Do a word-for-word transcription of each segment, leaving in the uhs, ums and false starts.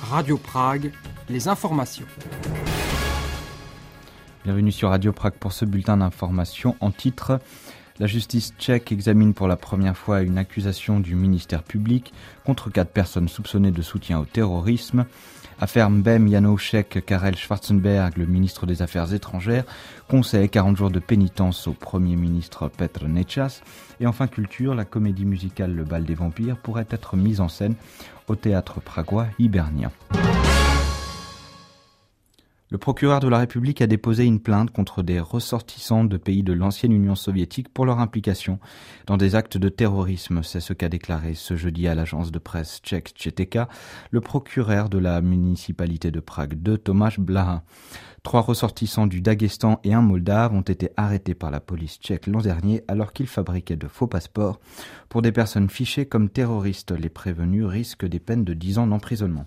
Radio Prague, les informations. Bienvenue sur Radio Prague pour ce bulletin d'information en titre. La justice tchèque examine pour la première fois une accusation du ministère public contre quatre personnes soupçonnées de soutien au terrorisme. Affaire Mbem Janoušek, Karel Schwarzenberg, le ministre des Affaires étrangères, conseille quarante jours de pénitence au Premier ministre Petr Nečas. Et enfin culture, la comédie musicale Le Bal des Vampires pourrait être mise en scène au théâtre pragois Hibernia. Le procureur de la République a déposé une plainte contre des ressortissants de pays de l'ancienne Union soviétique pour leur implication dans des actes de terrorisme. C'est ce qu'a déclaré ce jeudi à l'agence de presse tchèque Č T K le procureur de la municipalité de Prague deux, Tomáš Blaha. Trois ressortissants du Daghestan et un Moldave ont été arrêtés par la police tchèque l'an dernier alors qu'ils fabriquaient de faux passeports pour des personnes fichées comme terroristes. Les prévenus risquent des peines de dix ans d'emprisonnement.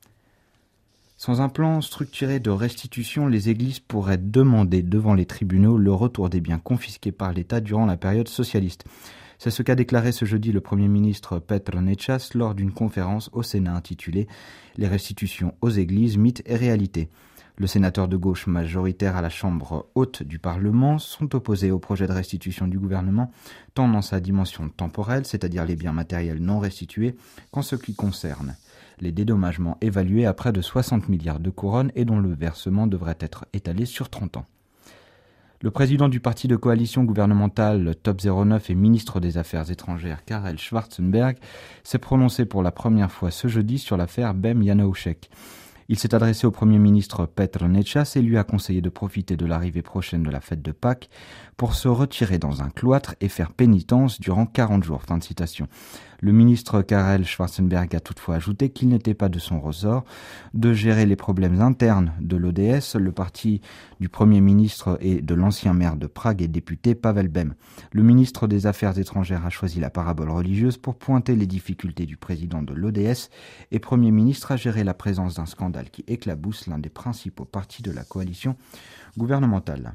Sans un plan structuré de restitution, les églises pourraient demander devant les tribunaux le retour des biens confisqués par l'État durant la période socialiste. C'est ce qu'a déclaré ce jeudi le Premier ministre Petr Nečas lors d'une conférence au Sénat intitulée « Les restitutions aux églises, mythes et réalités ». Le sénateur de gauche majoritaire à la Chambre haute du Parlement sont opposés au projet de restitution du gouvernement, tant dans sa dimension temporelle, c'est-à-dire les biens matériels non restitués, qu'en ce qui concerne les dédommagements évalués à près de soixante milliards de couronnes et dont le versement devrait être étalé sur trente ans. Le président du parti de coalition gouvernementale Top zéro neuf et ministre des Affaires étrangères Karel Schwarzenberg s'est prononcé pour la première fois ce jeudi sur l'affaire Mbem Janoušek. Il s'est adressé au Premier ministre Petr Nečas et lui a conseillé de profiter de l'arrivée prochaine de la fête de Pâques pour se retirer dans un cloître et faire pénitence durant quarante jours. Fin de citation. Le ministre Karel Schwarzenberg a toutefois ajouté qu'il n'était pas de son ressort de gérer les problèmes internes de l'O D S, le parti du Premier ministre et de l'ancien maire de Prague et député Pavel Bem. Le ministre des Affaires étrangères a choisi la parabole religieuse pour pointer les difficultés du président de l'O D S et Premier ministre à gérer la présence d'un scandale qui éclabousse l'un des principaux partis de la coalition gouvernementale.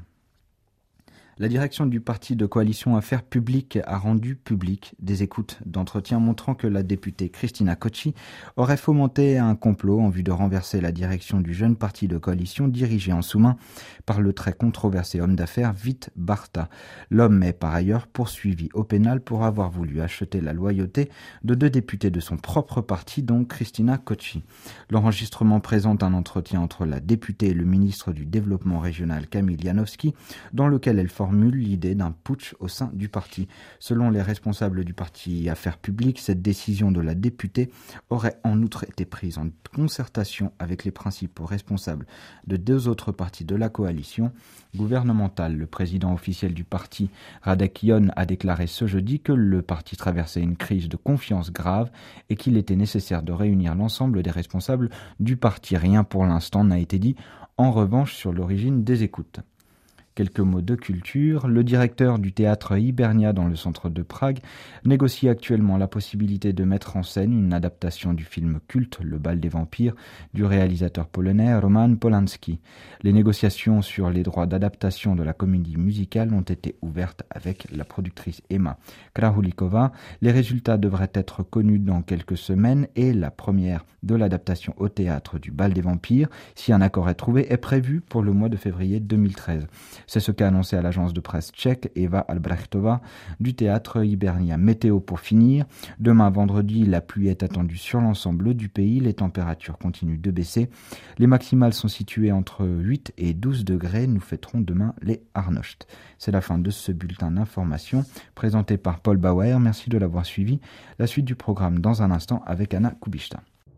La direction du parti de coalition Affaires publiques a rendu public des écoutes d'entretien montrant que la députée Kristina Koči aurait fomenté un complot en vue de renverser la direction du jeune parti de coalition dirigé en sous-main par le très controversé homme d'affaires Vít Barta. L'homme est par ailleurs poursuivi au pénal pour avoir voulu acheter la loyauté de deux députés de son propre parti, dont Kristina Koči. L'enregistrement présente un entretien entre la députée et le ministre du Développement régional Kamil Janowski, dans lequel elle formule l'idée d'un putsch au sein du parti. Selon les responsables du parti Affaires publiques, cette décision de la députée aurait en outre été prise en concertation avec les principaux responsables de deux autres partis de la coalition gouvernementale. Le président officiel du parti, Radek Jon, a déclaré ce jeudi que le parti traversait une crise de confiance grave et qu'il était nécessaire de réunir l'ensemble des responsables du parti. Rien pour l'instant n'a été dit en revanche sur l'origine des écoutes. Quelques mots de culture. Le directeur du théâtre Hibernia dans le centre de Prague négocie actuellement la possibilité de mettre en scène une adaptation du film culte Le Bal des Vampires du réalisateur polonais Roman Polanski. Les négociations sur les droits d'adaptation de la comédie musicale ont été ouvertes avec la productrice Emma Krahulikova. Les résultats devraient être connus dans quelques semaines et la première de l'adaptation au théâtre du Bal des Vampires, si un accord est trouvé, est prévue pour le mois de février deux mille treize. C'est ce qu'a annoncé à l'agence de presse tchèque Eva Albrechtova du théâtre Hibernia. Météo pour finir. Demain vendredi, la pluie est attendue sur l'ensemble du pays. Les températures continuent de baisser. Les maximales sont situées entre huit et douze degrés. Nous fêterons demain les Arnocht. C'est la fin de ce bulletin d'information présenté par Paul Bauer. Merci de l'avoir suivi. La suite du programme dans un instant avec Anna Kubishta.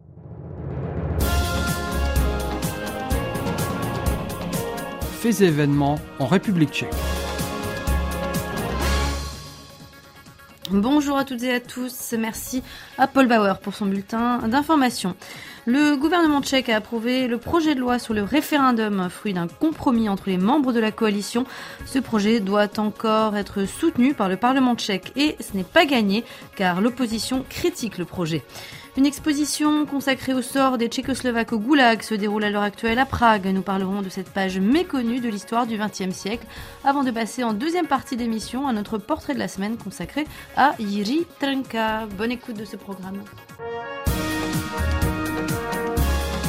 Faits et événements en République tchèque. Bonjour à toutes et à tous, merci à Paul Bauer pour son bulletin d'information. Le gouvernement tchèque a approuvé le projet de loi sur le référendum, fruit d'un compromis entre les membres de la coalition. Ce projet doit encore être soutenu par le Parlement tchèque et ce n'est pas gagné car l'opposition critique le projet. Une exposition consacrée au sort des Tchécoslovaques au goulag se déroule à l'heure actuelle à Prague. Nous parlerons de cette page méconnue de l'histoire du vingtième siècle avant de passer en deuxième partie d'émission à notre portrait de la semaine consacré à Jiří Trnka. Bonne écoute de ce programme.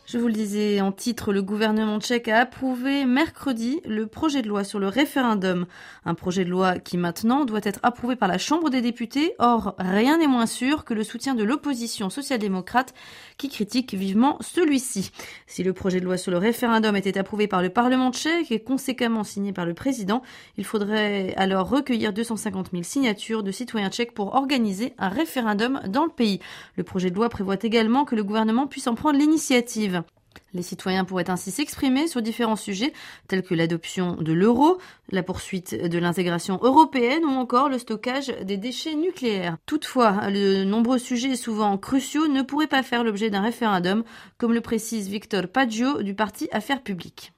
Je vous le disais en titre, le gouvernement tchèque a approuvé mercredi le projet de loi sur le référendum. Un projet de loi qui maintenant doit être approuvé par la Chambre des députés. Or, rien n'est moins sûr que le soutien de l'opposition social-démocrate qui critique vivement celui-ci. Si le projet de loi sur le référendum était approuvé par le Parlement tchèque et conséquemment signé par le président, il faudrait alors recueillir deux cent cinquante mille signatures de citoyens tchèques pour organiser un référendum dans le pays. Le projet de loi prévoit également que le gouvernement puisse en prendre l'initiative. Les citoyens pourraient ainsi s'exprimer sur différents sujets tels que l'adoption de l'euro, la poursuite de l'intégration européenne ou encore le stockage des déchets nucléaires. Toutefois, de nombreux sujets souvent cruciaux ne pourraient pas faire l'objet d'un référendum, comme le précise Victor Paggio du parti Affaires publiques.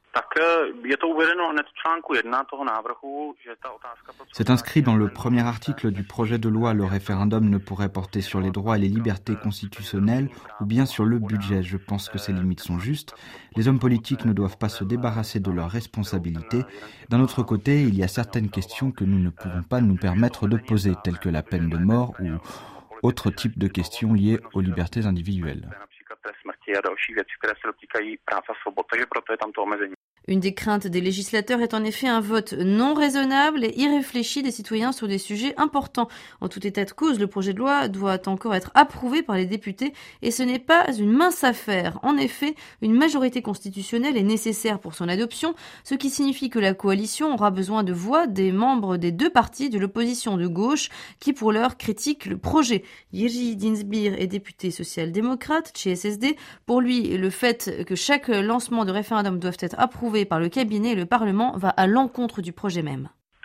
C'est inscrit dans le premier article du projet de loi. Le référendum ne pourrait porter sur les droits et les libertés constitutionnelles ou bien sur le budget. Je pense que ces limites sont justes. Les hommes politiques ne doivent pas se débarrasser de leurs responsabilités. D'un autre côté, il y a certaines questions que nous ne pouvons pas nous permettre de poser, telles que la peine de mort ou autres types de questions liées aux libertés individuelles. Une des craintes des législateurs est en effet un vote non raisonnable et irréfléchi des citoyens sur des sujets importants. En tout état de cause, le projet de loi doit encore être approuvé par les députés et ce n'est pas une mince affaire. En effet, une majorité constitutionnelle est nécessaire pour son adoption, ce qui signifie que la coalition aura besoin de voix des membres des deux partis de l'opposition de gauche qui pour l'heure critiquent le projet. Jiří Dienstbier est député social-démocrate, Č S S D. Pour lui, le fait que chaque lancement de référendum doive être approuvé par le cabinet et le Parlement va à l'encontre du projet même.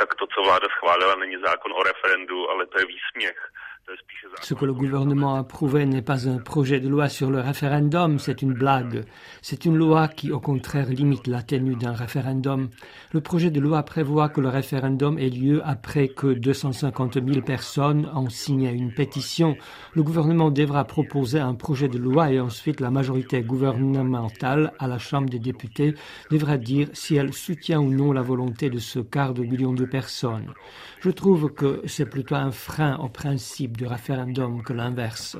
Ce que le gouvernement a approuvé n'est pas un projet de loi sur le référendum, c'est une blague. C'est une loi qui, au contraire, limite la tenue d'un référendum. Le projet de loi prévoit que le référendum ait lieu après que deux cent cinquante mille personnes ont signé une pétition. Le gouvernement devra proposer un projet de loi et ensuite la majorité gouvernementale à la Chambre des députés devra dire si elle soutient ou non la volonté de ce quart de million de personnes. Je trouve que c'est plutôt un frein au principe du référendum que l'inverse.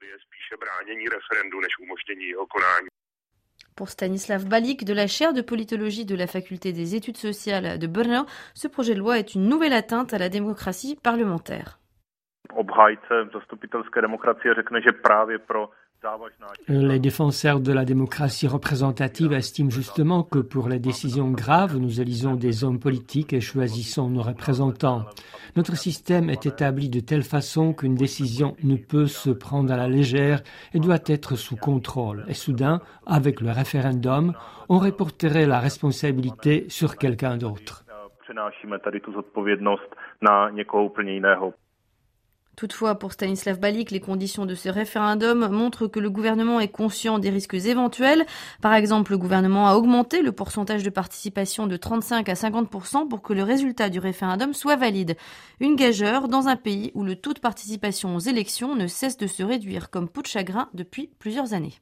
Pour Stanislav Balík, de la chaire de politologie de la faculté des études sociales de Brno, ce projet de loi est une nouvelle atteinte à la démocratie parlementaire. Les défenseurs de la démocratie représentative estiment justement que pour les décisions graves, nous élisons des hommes politiques et choisissons nos représentants. Notre système est établi de telle façon qu'une décision ne peut se prendre à la légère et doit être sous contrôle. Et soudain, avec le référendum, on reporterait la responsabilité sur quelqu'un d'autre. Toutefois, pour Stanislav Balík, les conditions de ce référendum montrent que le gouvernement est conscient des risques éventuels. Par exemple, le gouvernement a augmenté le pourcentage de participation de trente-cinq à cinquante pour cent pour que le résultat du référendum soit valide. Une gageure dans un pays où le taux de participation aux élections ne cesse de se réduire comme peau de chagrin depuis plusieurs années.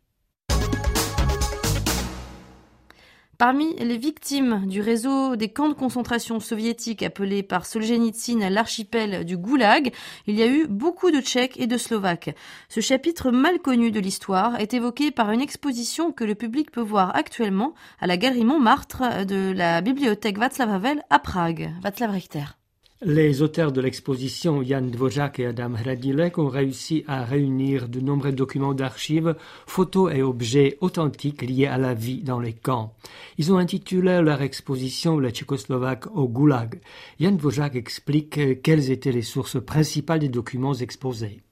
Parmi les victimes du réseau des camps de concentration soviétiques appelés par Solzhenitsyn l'archipel du Goulag, il y a eu beaucoup de Tchèques et de Slovaques. Ce chapitre mal connu de l'histoire est évoqué par une exposition que le public peut voir actuellement à la galerie Montmartre de la bibliothèque Václav Havel à Prague. Václav Richter. Les auteurs de l'exposition, Jan Dvořák et Adam Hradilek, ont réussi à réunir de nombreux documents d'archives, photos et objets authentiques liés à la vie dans les camps. Ils ont intitulé leur exposition « Les Tchécoslovaques au Goulag ». Jan Dvořák explique quelles étaient les sources principales des documents exposés.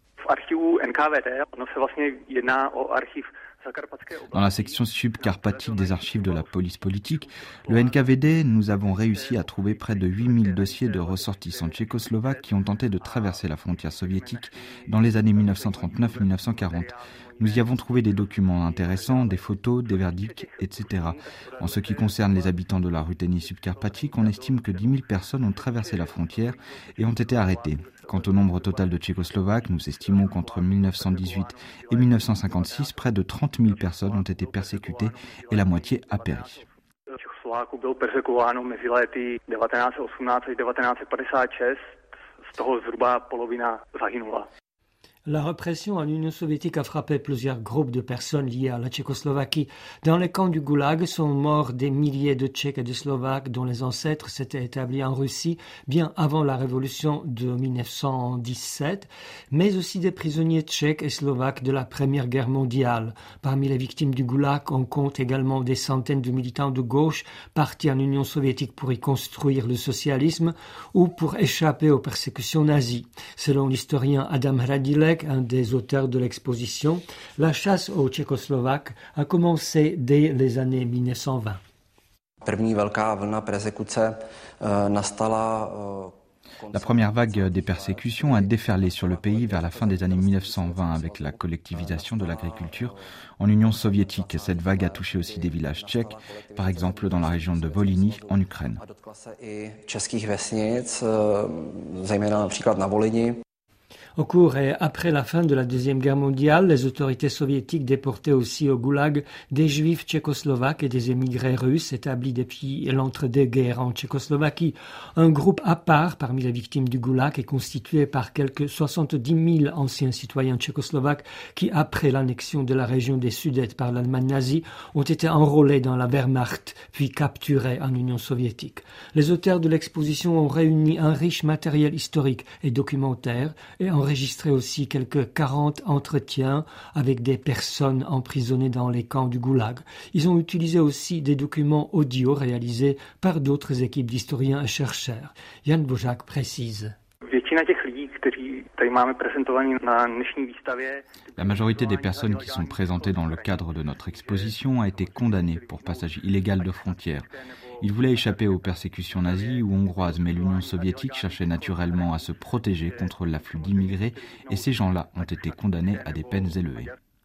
Dans la section subcarpatique des archives de la police politique, le N K V D, nous avons réussi à trouver près de huit mille dossiers de ressortissants tchécoslovaques qui ont tenté de traverser la frontière soviétique dans les années mille neuf cent trente-neuf à mille neuf cent quarante. Nous y avons trouvé des documents intéressants, des photos, des verdicts, et cetera. En ce qui concerne les habitants de la Ruthénie subcarpatique, on estime que dix mille personnes ont traversé la frontière et ont été arrêtées. Quant au nombre total de Tchécoslovaques, nous estimons qu'entre mille neuf cent dix-huit et mille neuf cent cinquante-six, près de trente mille personnes ont été persécutées et la moitié a péri. Čechoslováků bylo persekuováno mezi lety devatenáct set osmnáct až devatenáct set padesát šest, z toho zhruba polovina zahynula. La répression en Union soviétique a frappé plusieurs groupes de personnes liées à la Tchécoslovaquie. Dans les camps du Goulag sont morts des milliers de Tchèques et de Slovaques dont les ancêtres s'étaient établis en Russie bien avant la révolution de dix-neuf cent dix-sept, mais aussi des prisonniers tchèques et slovaques de la Première Guerre mondiale. Parmi les victimes du Goulag, on compte également des centaines de militants de gauche partis en Union soviétique pour y construire le socialisme ou pour échapper aux persécutions nazies. Selon l'historien Adam Hradilek, un des auteurs de l'exposition, la chasse aux Tchécoslovaques a commencé dès les années dix-neuf cent vingt. La première vague des persécutions a déferlé sur le pays vers la fin des années mille neuf cent vingt avec la collectivisation de l'agriculture en Union soviétique. Cette vague a touché aussi des villages tchèques, par exemple dans la région de Volhynie en Ukraine. Au cours et après la fin de la Deuxième Guerre mondiale, les autorités soviétiques déportaient aussi au Goulag des juifs tchécoslovaques et des émigrés russes établis depuis l'entre-deux-guerres en Tchécoslovaquie. Un groupe à part parmi les victimes du Goulag est constitué par quelques soixante-dix mille anciens citoyens tchécoslovaques qui, après l'annexion de la région des Sudètes par l'Allemagne nazie, ont été enrôlés dans la Wehrmacht puis capturés en Union soviétique. Les auteurs de l'exposition ont réuni un riche matériel historique et documentaire et enregistré aussi quelques quarante entretiens avec des personnes emprisonnées dans les camps du Goulag. Ils ont utilisé aussi des documents audio réalisés par d'autres équipes d'historiens et chercheurs. Jan Božák précise. La majorité des personnes qui sont présentées dans le cadre de notre exposition a été condamnée pour passage illégal de frontières. Ils voulaient échapper aux persécutions nazies ou hongroises, mais l'Union soviétique cherchait naturellement à se protéger contre l'afflux d'immigrés et ces gens-là ont été condamnés à des peines élevées.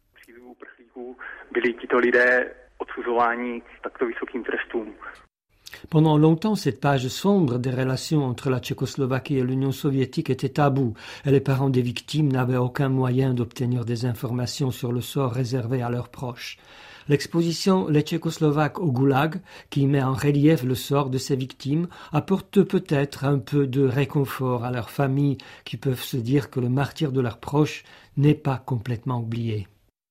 Pendant longtemps, cette page sombre des relations entre la Tchécoslovaquie et l'Union soviétique était taboue et les parents des victimes n'avaient aucun moyen d'obtenir des informations sur le sort réservé à leurs proches. L'exposition Les Tchécoslovaques au Goulag, qui met en relief le sort de ces victimes, apporte peut-être un peu de réconfort à leurs familles qui peuvent se dire que le martyre de leurs proches n'est pas complètement oublié.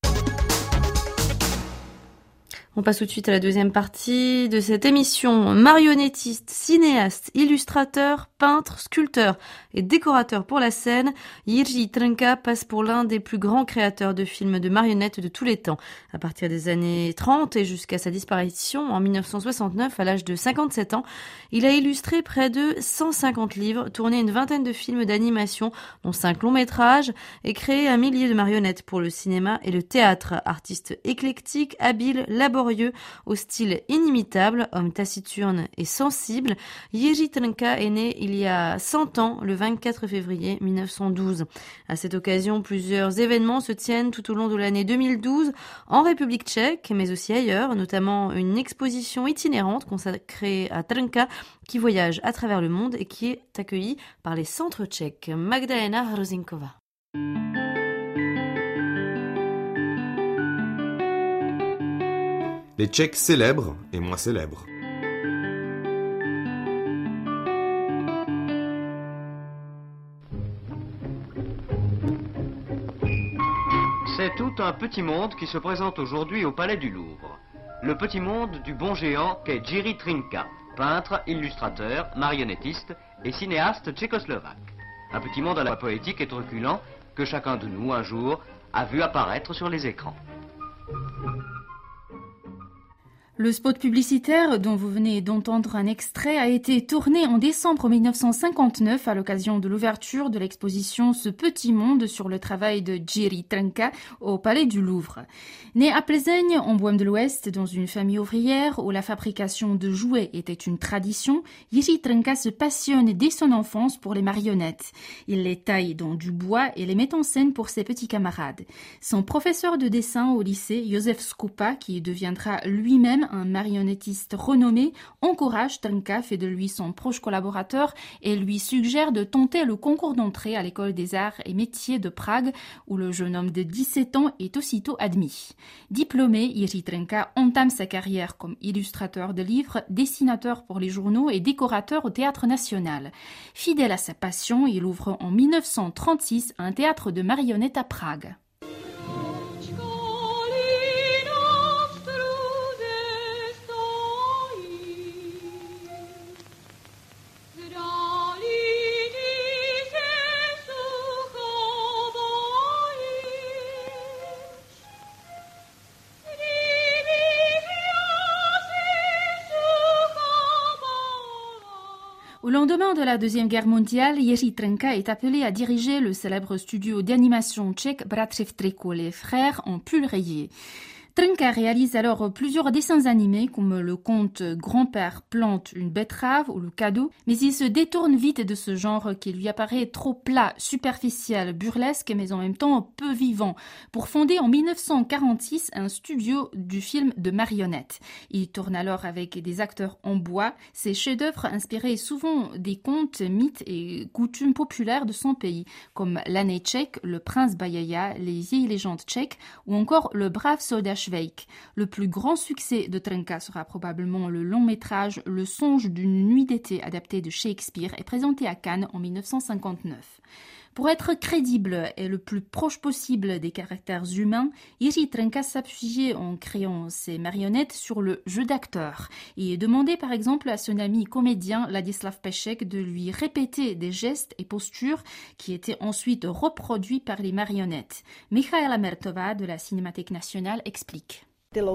On passe tout de suite à la deuxième partie de cette émission. Marionnettiste, cinéaste, illustrateur, peintre, sculpteur et décorateur pour la scène, Jiří Trnka passe pour l'un des plus grands créateurs de films de marionnettes de tous les temps. À partir des années trente et jusqu'à sa disparition en dix-neuf cent soixante-neuf à l'âge de cinquante-sept ans, il a illustré près de cent cinquante livres, tourné une vingtaine de films d'animation, dont cinq longs métrages, et créé un millier de marionnettes pour le cinéma et le théâtre. Artiste éclectique, habile, laborieux, au style inimitable, homme taciturne et sensible, Jiří Trnka est né il y a cent ans, le vingt-quatre février mille neuf cent douze. À cette occasion, plusieurs événements se tiennent tout au long de l'année deux mille douze en République tchèque, mais aussi ailleurs, notamment une exposition itinérante consacrée à Trnka qui voyage à travers le monde et qui est accueillie par les centres tchèques. Magdalena Hrozinkova. Les Tchèques célèbres et moins célèbres. C'est tout un petit monde qui se présente aujourd'hui au Palais du Louvre. Le petit monde du bon géant qu'est Jiří Trnka, peintre, illustrateur, marionnettiste et cinéaste tchécoslovaque. Un petit monde à la fois poétique et truculent que chacun de nous, un jour, a vu apparaître sur les écrans. Le spot publicitaire dont vous venez d'entendre un extrait a été tourné en décembre mille neuf cent cinquante-neuf à l'occasion de l'ouverture de l'exposition Ce petit monde sur le travail de Jiří Trnka au Palais du Louvre. Né à Plzeň, en Bohême de l'Ouest, dans une famille ouvrière où la fabrication de jouets était une tradition, Jiří Trnka se passionne dès son enfance pour les marionnettes. Il les taille dans du bois et les met en scène pour ses petits camarades. Son professeur de dessin au lycée, Josef Skupa, qui deviendra lui-même film, un marionnettiste renommé, encourage Trnka, fait de lui son proche collaborateur et lui suggère de tenter le concours d'entrée à l'école des arts et métiers de Prague, où le jeune homme de dix-sept ans est aussitôt admis. Diplômé, Jiří Trnka entame sa carrière comme illustrateur de livres, dessinateur pour les journaux et décorateur au Théâtre National. Fidèle à sa passion, il ouvre en dix-neuf cent trente-six un théâtre de marionnettes à Prague. Au lendemain de la Deuxième Guerre mondiale, Jiří Trnka est appelé à diriger le célèbre studio d'animation tchèque Bratři v triku, les frères en pull rayé. Trnka réalise alors plusieurs dessins animés comme le conte Grand-père plante une betterave ou le cadeau, mais il se détourne vite de ce genre qui lui apparaît trop plat, superficiel, burlesque mais en même temps peu vivant, pour fonder en dix-neuf cent quarante-six un studio du film de marionnettes. Il tourne alors avec des acteurs en bois, ses chefs-d'œuvre inspirés souvent des contes, mythes et coutumes populaires de son pays, comme l'année tchèque, le prince Bajaja, les vieilles légendes tchèques ou encore le brave soldat Švejk. Le plus grand succès de Trnka sera probablement le long métrage Le songe d'une nuit d'été adapté de Shakespeare et présenté à Cannes en dix-neuf cent cinquante-neuf. Pour être crédible et le plus proche possible des caractères humains, Jiří Trnka s'appuyait en créant ses marionnettes sur le jeu d'acteur et demandait par exemple à son ami comédien Ladislav Pešek de lui répéter des gestes et postures qui étaient ensuite reproduits par les marionnettes. Michaela Mertová de la Cinémathèque nationale explique.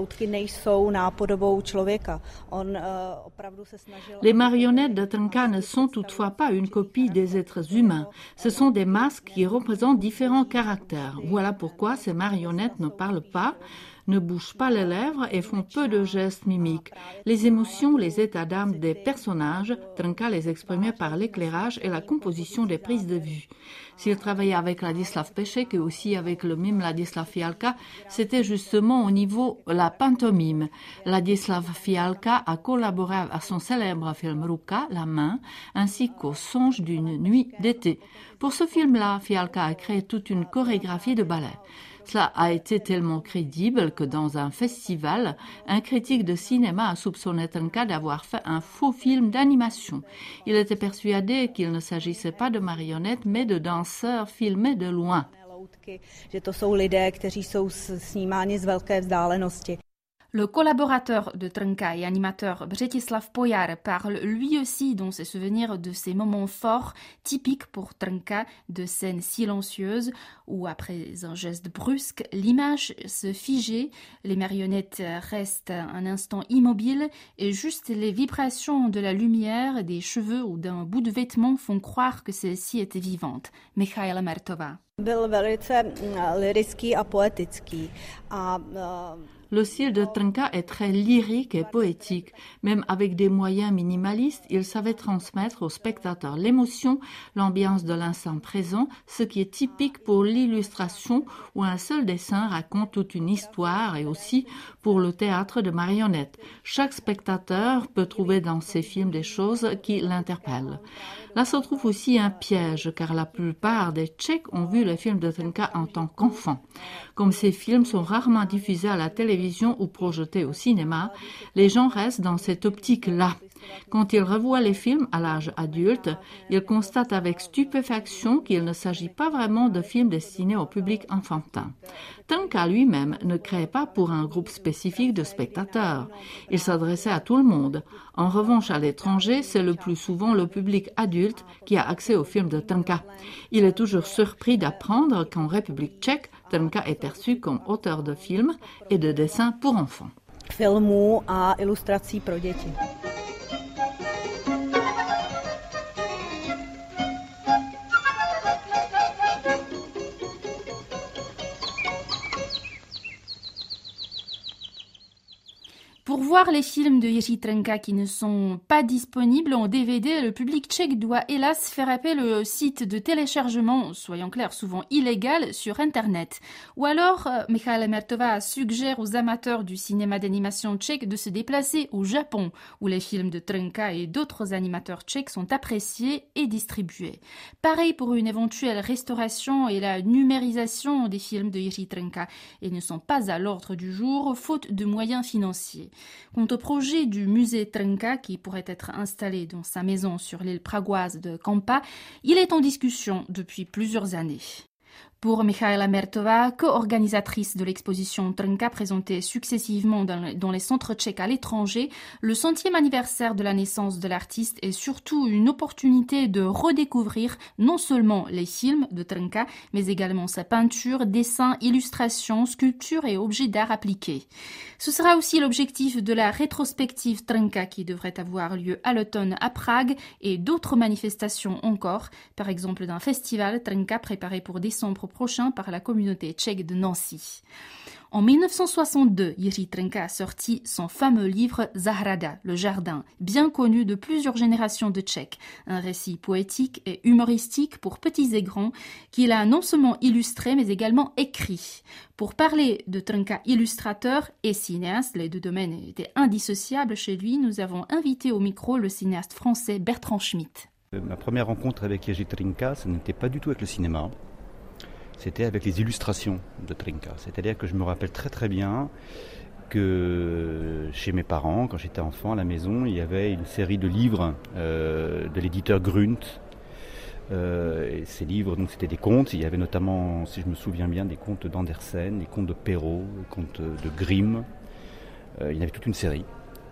Les marionnettes de Trnka ne sont toutefois pas une copie des êtres humains. Ce sont des masques qui représentent différents caractères. Voilà pourquoi ces marionnettes ne parlent pas, ne bougent pas les lèvres et font peu de gestes mimiques. Les émotions, les états d'âme des personnages, Trnka les exprimait par l'éclairage et la composition des prises de vue. S'il travaillait avec Ladislav Pešek et aussi avec le mime Ladislav Fialka, c'était justement au niveau de la pantomime. Ladislav Fialka a collaboré à son célèbre film Ruka, La main, ainsi qu'au songe d'une nuit d'été. Pour ce film-là, Fialka a créé toute une chorégraphie de ballet. Cela a été tellement crédible que dans un festival, un critique de cinéma a soupçonné Trnka d'avoir fait un faux film d'animation. Il était persuadé qu'il ne s'agissait pas de marionnettes mais de danseurs filmés de loin. Le collaborateur de Trnka et animateur Břetislav Pojar parle lui aussi dans ses souvenirs de ces moments forts, typiques pour Trnka, de scènes silencieuses où, après un geste brusque, l'image se figeait, les marionnettes restent un instant immobiles et juste les vibrations de la lumière, des cheveux ou d'un bout de vêtement font croire que celle-ci était vivante. Michaela Mertová. Le style de Trnka est très lyrique et poétique. Même avec des moyens minimalistes, il savait transmettre aux spectateurs l'émotion, l'ambiance de l'instant présent, ce qui est typique pour l'illustration où un seul dessin raconte toute une histoire et aussi pour le théâtre de marionnettes. Chaque spectateur peut trouver dans ses films des choses qui l'interpellent. Là se trouve aussi un piège, car la plupart des Tchèques ont vu les films de Trnka en tant qu'enfants. Comme ces films sont rarement diffusés à la télévision ou projetés au cinéma, les gens restent dans cette optique-là. Quand ils revoient les films à l'âge adulte, ils constatent avec stupéfaction qu'il ne s'agit pas vraiment de films destinés au public enfantin. Trnka lui-même ne créait pas pour un groupe spécifique de spectateurs. Il s'adressait à tout le monde. En revanche, à l'étranger, c'est le plus souvent le public adulte qui a accès aux films de Trnka. Il est toujours surpris d'apprendre qu'en République tchèque, Trnka est perçu comme auteur de films et de dessins pour enfants. Filmů a ilustrací pro děti. Pour voir les films de Jiří Trnka qui ne sont pas disponibles en D V D, le public tchèque doit hélas faire appel au site de téléchargement, soyons clairs, souvent illégal, sur Internet. Ou alors, Michaela Mertová suggère aux amateurs du cinéma d'animation tchèque de se déplacer au Japon, où les films de Trnka et d'autres animateurs tchèques sont appréciés et distribués. Pareil pour une éventuelle restauration et la numérisation des films de Jiří Trnka, et ne sont pas à l'ordre du jour, faute de moyens financiers. Quant au projet du musée Trnka, qui pourrait être installé dans sa maison sur l'île pragoise de Kampa, il est en discussion depuis plusieurs années. Pour Michaela Mertová, co-organisatrice de l'exposition Trnka présentée successivement dans, dans les centres tchèques à l'étranger, le centième anniversaire de la naissance de l'artiste est surtout une opportunité de redécouvrir non seulement les films de Trnka, mais également sa peinture, dessins, illustrations, sculptures et objets d'art appliqués. Ce sera aussi l'objectif de la rétrospective Trnka qui devrait avoir lieu à l'automne à Prague et d'autres manifestations encore, par exemple d'un festival Trnka préparé pour décembre prochain par la communauté tchèque de Nancy. En dix-neuf cent soixante-deux, Jiří Trnka a sorti son fameux livre Zahrada, le jardin, bien connu de plusieurs générations de Tchèques, un récit poétique et humoristique pour petits et grands qu'il a non seulement illustré mais également écrit. Pour parler de Trnka illustrateur et cinéaste, les deux domaines étaient indissociables chez lui, nous avons invité au micro le cinéaste français Bertrand Schmitt. Ma première rencontre avec Jiří Trnka, ce n'était pas du tout avec le cinéma. C'était avec les illustrations de Trnka. C'est-à-dire que je me rappelle très très bien que chez mes parents, quand j'étais enfant à la maison, il y avait une série de livres euh, de l'éditeur Grunt. Euh, et ces livres, donc, c'était des contes. Il y avait notamment, si je me souviens bien, des contes d'Andersen, des contes de Perrault, des contes de Grimm. Euh, il y avait toute une série.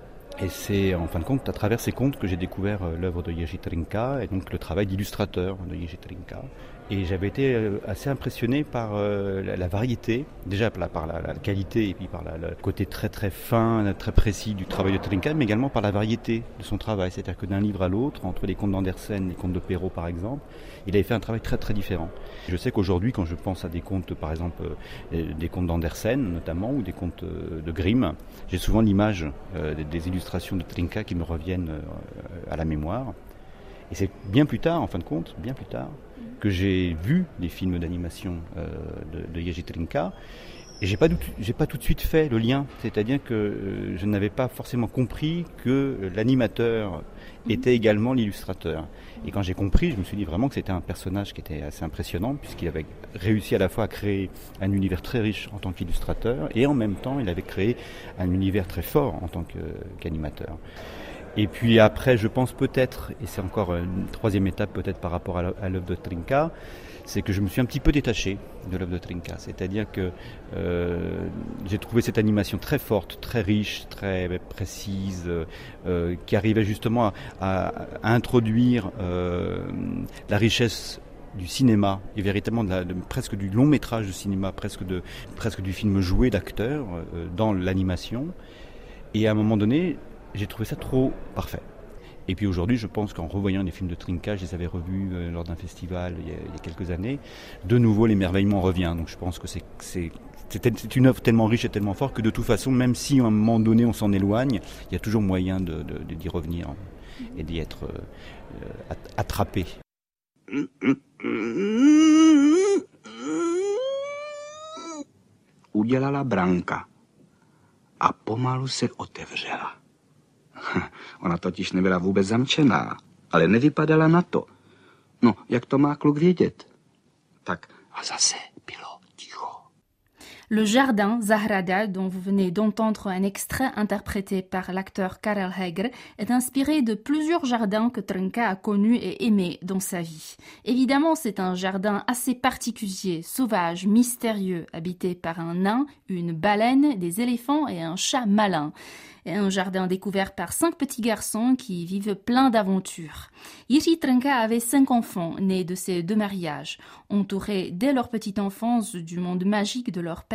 Et c'est en fin de compte à travers ces contes que j'ai découvert euh, l'œuvre de Jiří Trnka et donc le travail d'illustrateur de Jiří Trnka. Et j'avais été euh, assez impressionné par euh, la, la variété, déjà par, la, par la, la qualité et puis par la, le côté très très fin, très précis du travail de Trnka, mais également par la variété de son travail. C'est-à-dire que d'un livre à l'autre, entre les contes d'Andersen et les contes de Perrault par exemple, il avait fait un travail très très différent. Je sais qu'aujourd'hui, quand je pense à des contes, par exemple euh, des contes d'Andersen notamment, ou des contes euh, de Grimm, j'ai souvent l'image euh, des, des illustrations de Trnka qui me reviennent euh, à la mémoire. Et c'est bien plus tard, en fin de compte, bien plus tard, que j'ai vu les films d'animation euh, de, de Jiří Trnka. Et j'ai pas, j'ai pas tout de suite fait le lien. C'est-à-dire que euh, je n'avais pas forcément compris que l'animateur était également l'illustrateur. Et quand j'ai compris, je me suis dit vraiment que c'était un personnage qui était assez impressionnant, puisqu'il avait réussi à la fois à créer un univers très riche en tant qu'illustrateur, et en même temps, il avait créé un univers très fort en tant que, qu'animateur. Et puis après, je pense peut-être, et c'est encore une troisième étape peut-être par rapport à l'œuvre de Trnka, c'est que je me suis un petit peu détaché de l'œuvre de Trnka. C'est-à-dire que euh, j'ai trouvé cette animation très forte, très riche, très précise, euh, qui arrivait justement à, à, à introduire euh, la richesse du cinéma et véritablement de la, de, presque du long métrage de cinéma, presque, de, presque du film joué d'acteurs euh, dans l'animation. Et à un moment donné, j'ai trouvé ça trop parfait. Et puis aujourd'hui, je pense qu'en revoyant les films de Trnka, je les avais revus euh, lors d'un festival il y, a, il y a quelques années, de nouveau l'émerveillement revient. Donc je pense que c'est, c'est, c'est, c'est une œuvre tellement riche et tellement forte que de toute façon, même si à un moment donné on s'en éloigne, il y a toujours moyen de, de, de, d'y revenir et d'y être euh, attrapé. Udělala branka a pomalu se otevřela. Ona totiž nebyla vůbec zamčená, ale nevypadala na to. No, jak to má kluk vědět? Tak a zase bylo ticho. Le jardin, Zahrada, dont vous venez d'entendre un extrait interprété par l'acteur Karel Heger, est inspiré de plusieurs jardins que Trnka a connus et aimés dans sa vie. Évidemment, c'est un jardin assez particulier, sauvage, mystérieux, habité par un nain, une baleine, des éléphants et un chat malin. Et un jardin découvert par cinq petits garçons qui vivent plein d'aventures. Jiří Trnka avait cinq enfants nés de ces deux mariages, entourés dès leur petite enfance du monde magique de leur père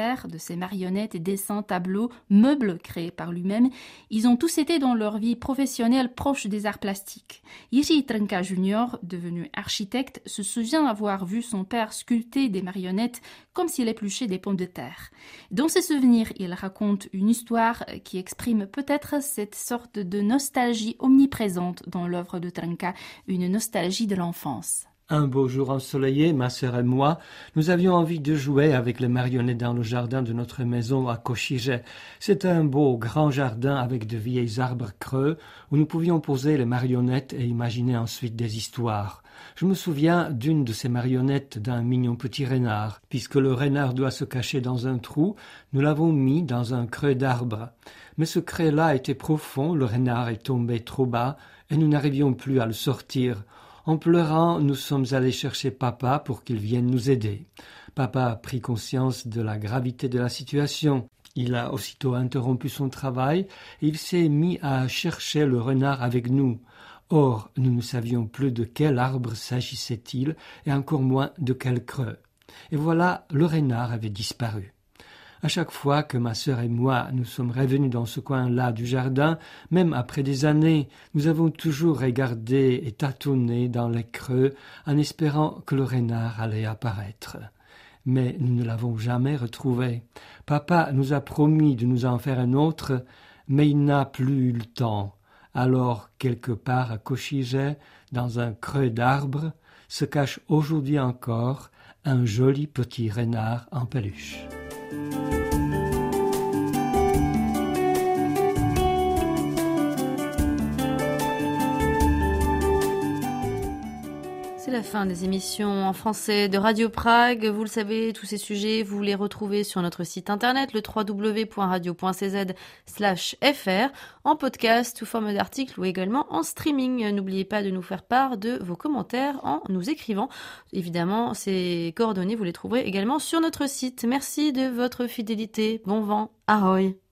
terre, de ses marionnettes, dessins, tableaux, meubles créés par lui-même. Ils ont tous été dans leur vie professionnelle proches des arts plastiques. Jiří Trnka junior, devenu architecte, se souvient avoir vu son père sculpter des marionnettes comme s'il épluchait des pommes de terre. Dans ses souvenirs, il raconte une histoire qui exprime peut-être cette sorte de nostalgie omniprésente dans l'œuvre de Trnka, une nostalgie de l'enfance. Un beau jour ensoleillé, ma sœur et moi, nous avions envie de jouer avec les marionnettes dans le jardin de notre maison à Košice. C'était un beau grand jardin avec de vieilles arbres creux où nous pouvions poser les marionnettes et imaginer ensuite des histoires. Je me souviens d'une de ces marionnettes d'un mignon petit renard. Puisque le renard doit se cacher dans un trou, nous l'avons mis dans un creux d'arbre. Mais ce creux-là était profond, le renard est tombé trop bas et nous n'arrivions plus à le sortir. En pleurant, nous sommes allés chercher papa pour qu'il vienne nous aider. Papa a pris conscience de la gravité de la situation. Il a aussitôt interrompu son travail et il s'est mis à chercher le renard avec nous. Or, nous ne savions plus de quel arbre s'agissait-il et encore moins de quel creux. Et voilà, le renard avait disparu. À chaque fois que ma sœur et moi nous sommes revenus dans ce coin-là du jardin, même après des années, nous avons toujours regardé et tâtonné dans les creux en espérant que le renard allait apparaître. Mais nous ne l'avons jamais retrouvé. Papa nous a promis de nous en faire un autre, mais il n'a plus eu le temps. Alors, quelque part à Košice, dans un creux d'arbre, se cache aujourd'hui encore un joli petit renard en peluche. C'est la fin des émissions en français de Radio Prague. Vous le savez, tous ces sujets, vous les retrouvez sur notre site internet, le w w w point radio point c z slash f r, en podcast sous forme d'articles ou également en streaming. N'oubliez pas de nous faire part de vos commentaires en nous écrivant. Évidemment, ces coordonnées, vous les trouverez également sur notre site. Merci de votre fidélité. Bon vent. Ahoy.